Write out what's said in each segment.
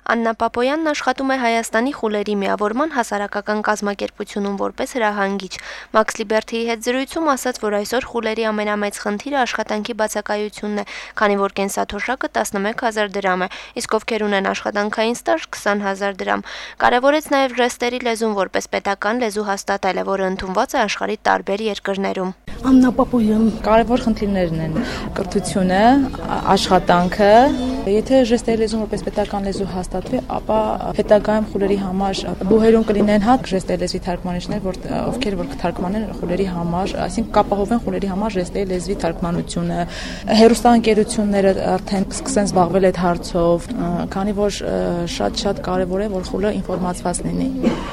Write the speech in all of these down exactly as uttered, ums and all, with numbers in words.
Աննա Պապոյանն աշխատում է Հայաստանի խուլերի միավորման հասարակական կազմակերպությունում որպես հրահանգիչ։ Max Liberty-ի հետ զրույցում ասաց, որ այսօր խուլերի ամենամեծ խնդիրը աշխատանքի բացակայությունն է, քանի որ կենսաթոշակը տասնմեկ հազար դրամ է, իսկ ովքեր ունեն աշխատանքային ստաժ քսան հազար դրամ։ Կարևորեց նաև ժեստերի լեզուն որպես պետական լեզու հաստատելը, որը ընդունված է աշխարհի տարբեր երկրներում։ Աննա Պապոյան, կարևոր խնդիրներն են կրթությունը, աշխատանքը։ Եթե ժեստերի լեզուն որպես պետական լեզու հաստատվի, ապա հետագայում խուլերի համար բուհերում կլինեն հատ ժեստերի լեզվի թարգմանիչներ, որ ովքեր որ կթարգմանեն խուլերի համար, այսինքն կապահովեն խուլերի համար ժեստերի լեզվի թարգմանությունը։ Հեռուստաընկերությունները արդեն սկսեն զբաղվել այդ հարցով, քանի որ շատ-շատ կարևոր է, որ խուլը ինֆորմացված լինի։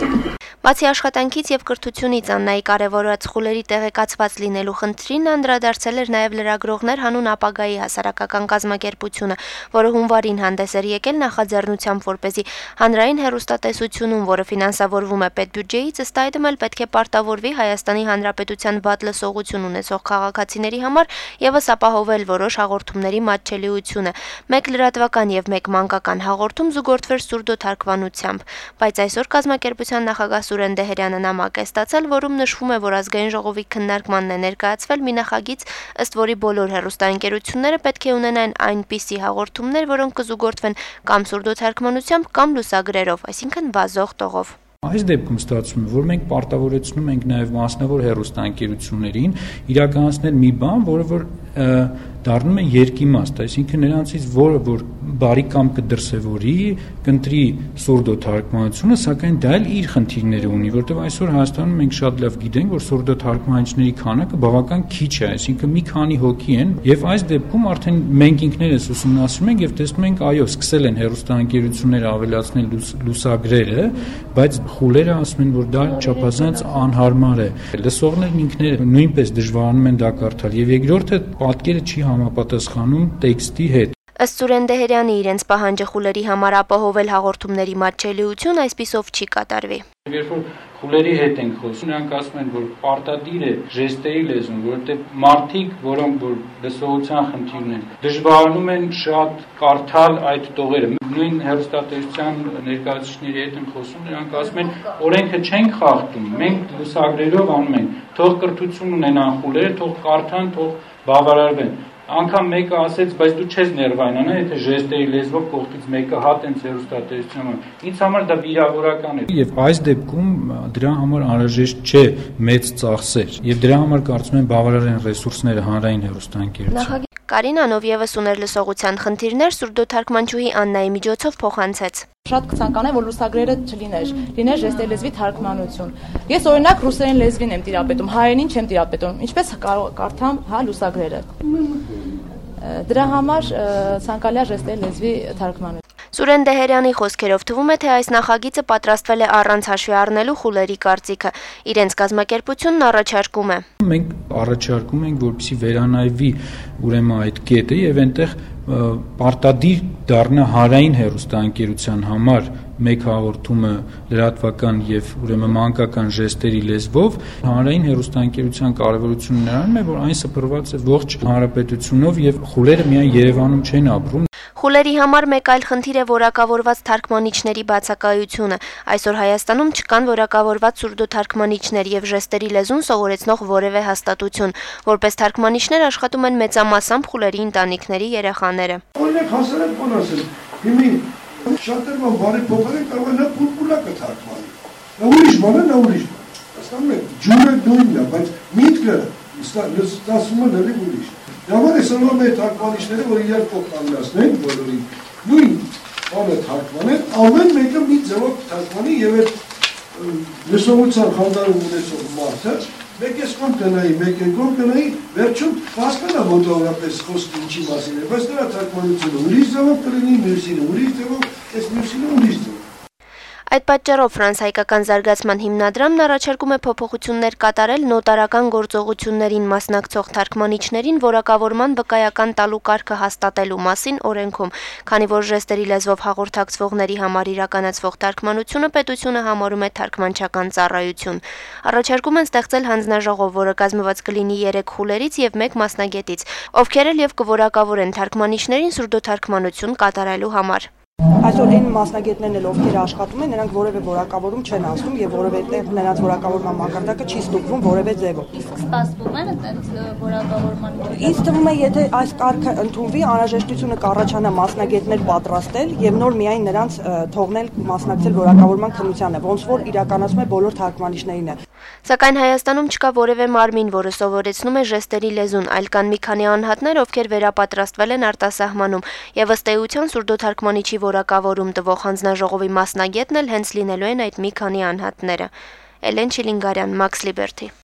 Բացի աշխատանքից եւ կրթությունից Աննայի կարևորած խուլերի տեղեկացված լինելու խնդրին անդրադարձել էր նաև լրագրողներ հանուն ապագայի հասարակական կազմակերպությունը, որը հունվարին հանդես էր եկել նախաձեռնությամբ, որպեսզի հանրային հեռուստատեսությունում, որը ֆինանսավորվում է պետբյուջեից, ըստ այդմ էլ պետք է պարտավորվի Հայաստանի Հանրապետության վատ լսողություն ունեցող քաղաքացիների համար եւս ապահովել որոշ հաղորդումների մատչելիությունը։ Մեկ լրատվական եւ մեկ մանկական հաղորդում զուգորդվեր սուրդոթարգմանությամբ, բայց այսօր կազմակերպության նախագահ Սուրեն Դեհերյանը նամակ է ստացել, որում նշվում է, որ ազգային ժողովի քննարկմանն է ներկայացվել մի նախագիծ, ըստ որի բոլոր հեռուստաընկերությունները պետք է ունենան այնպիսի հաղորդումներ, որոնք կզուգորդվեն կամ սուրդոթարգմանությամբ, կամ լուսագրերով, այսինքն վազող տողով։ Այս դեպքում ստացվում է, որ մենք պարտավորեցնում ենք նաև մասնավոր հեռուստաընկերություններին իրականացնել մի բան, որը որ դառնում է երկիմաստ, այսինքն նրանցից որը որ բարի կամ կդրսևորի, կընտրի սուրդոթարգմանությունը, սակայն դա էլ իր խնդիրները ունի, որտեղ այսօր Հայաստանում մենք շատ լավ գիտենք, որ սուրդոթարգմանիչների քանակը բավական քիչ է, այսինքն մի քանի հոգի են, եւ այս դեպքում արդեն մենք ինքներս ուսումնասիրում ենք եւ տեսնում ենք, այո, սկսել են հեռուստաընկերությունները ավելացնել լուսագրերը, բայց խուլերը ասում են, որ դա չափազանց անհարմար է։ Լսողներն ինքները նույնպես դժվարանում են դա կարդալ եւ երկրորդը պատկերը չի համապատասխանում տեքստի հետ։ Ըստ Սուրեն Դեհերյանի իրենց պահանջը խուլերի համար ապահովել հաղորդումների մատչելիություն այսպիսով չի կատարվի։ Երբ որ խուլերի հետ ենք խոսում, նրանք ասում են, որ պարտադիր է ժեստերի լեզուն, որովհետև մարդիկ, որոնք որ լսողության խնդիրն են, դժվարանում են շատ կարդալ այդ տողերը։ Նույն հեռուստատեսության ներկայացուցիչների հետ եմ խոսում, նրանք ասում են, օրենքը չենք խախտում, մենք լուսագրերով անում ենք, թող կրթություն ունենան խուլերը, թող կարդան, թող բավարարվեն։ Անկամ մեկը ասեց, բայց դու չես ներվայնանա, եթե ժեստերի լեզվով կողքից մեկը հատ են հեռուստատեսության։ Ինձ համար դա վիրավորական է։ Եվ այս դեպքում դրա համար անհրաժեշտ չէ մեծ ծախսեր, եւ դրա համար կարծում եմ բավարար են ռեսուրսները հանրային հեռուստաընկերության։ Կարինանով եւս ուներ լսողության խնդիրներ, սուրդոթարգմանչուհի Աննայի միջոցով փոխանցեց։ Շատ կցանկանա, որ լուսագրերը չլիներ, լիներ ժեստերի լեզվի թարգմանություն։ Ես օրինակ ռուսերեն լեզվին եմ տիրապետում, հայերենին չեմ տիրապետում։ Ինչպես կարդամ, հա, լուսագրերը։ Դրա համար ցանկալի է ժեստերի լեզվի թարգմանություն։ Սուրեն Դեհերյանի խոսքերով թվում է, թե այս նախագիծը պատրաստվել է առանց հաշվի առնելու խուլերի կարծիքը։ Իրենց կազմակերպությունն առաջարկում է։ Մենք առաջարկում ենք, որպեսզի վերանայվի ուրեմն այդ կետը եւ այնտեղ պարտադիր դառնա հանրային հեռուստաընկերության համար մեկ հաղորդումը լրատվական եւ ուրեմն մանկական ժեստերի լեզվով։ Հանրային հեռուստաընկերության կարեւորությունը նրանում է, որ այն սփռված է ողջ հանրապետությունով եւ խուլերը միայն Երևանում չեն ապրում։ Խուլերի համար մեկ այլ խնդիր է որակավորված թարգմանիչների բացակայությունը։ Այսօր Հայաստանում չկան որակավորված սուրդոթարգմանիչներ եւ ժեստերի լեզուն սովորեցնող որևէ հաստատություն։ Որպես թարգմանիչներ աշխատում են մեծամասամբ խուլերի ընտանիքների երեխաները։ Օրինակ հասարակ բան ասել, հիմի շատեր բան բարի փոխարեն կարող է նա պուլպուլակը թարգմանի։ Նա ուրիշ բան է, նա ուրիշ բան։ Հասկանում եք, ջուրը նույնն է, բայց միտքը ստացվում է լրիվ ուրիշ։ Դամար է սրվում է թարգմանիչները, որ իրար փոխանցնեն բոլորին, նույն բանը թարգմանեն, ամեն մեկը մի ձևով թարգմանի եւ այդ լսողության խանգարում ունեցող մարդը մեկ էս կողմ կնայի, մեկ է կողմ կնայի, վերջում հասկանա մոտավորապես խոսքը ինչի մասին է, բայց նրա թարգմանությունը ուրիշ ձևով կլինի, մյուսինը ուրիշ ձևով, այս մյուսինը ուրիշ ձևով։ Այդ պատճառով Ֆրանս-հայկական զարգացման հիմնադրամն առաջարկում է փոփոխություններ կատարել նոտարական գործողություններին մասնակցող թարգմանիչներին որակավորման վկայական տալու կարգը հաստատելու մասին օրենքում, քանի որ ժեստերի լեզվով հաղորդակցվողների համար իրականացվող թարգմանությունը պետությունը համարում է թարգմանչական ծառայություն։ Առաջարկում են ստեղծել հանձնաժողով, որը կազմված կլինի երեք խուլերից եւ մեկ մասնագետից, ովքեր էլ եւ կորակավորեն թարգմանիչներին սուրդոթարգմանություն կատարելու համար։ Այսօր այն մասնագետներն էլ ովքեր աշխատում են, նրանք որևէ որակավորում չեն ասում եւ որևէ տեղ նրանց որակավորման մակարդակը չի ստուգվում որևէ ձևով։ Իսկ սպասվում են այդպես որակավորման։ Ինձ թվում է, եթե այս կարգը ընդունվի, անհրաժեշտությունը կառաջանա մասնագետներ պատրաստել եւ նոր միայն նրանց թողնել մասնակցել որակավորման քննությանը, ոնց որ իրականացում է բոլոր թարգմանիչներին է։ Սակայն Հայաստանում չկա որևէ մարմին, որը սովորեցնում է ժեստերի լեզուն, այլ կան մի քանի անհատներ, ովքեր վերապատրաստվել են արտասահմանում, եւ ըստ էության սուրդոթարգմանիչի որակավորում տվող հանձնաժողովի մասնագետն էլ հենց լինելու են այդ մի քանի անհատները։ Էլեն Չիլինգարյան, Max Liberty։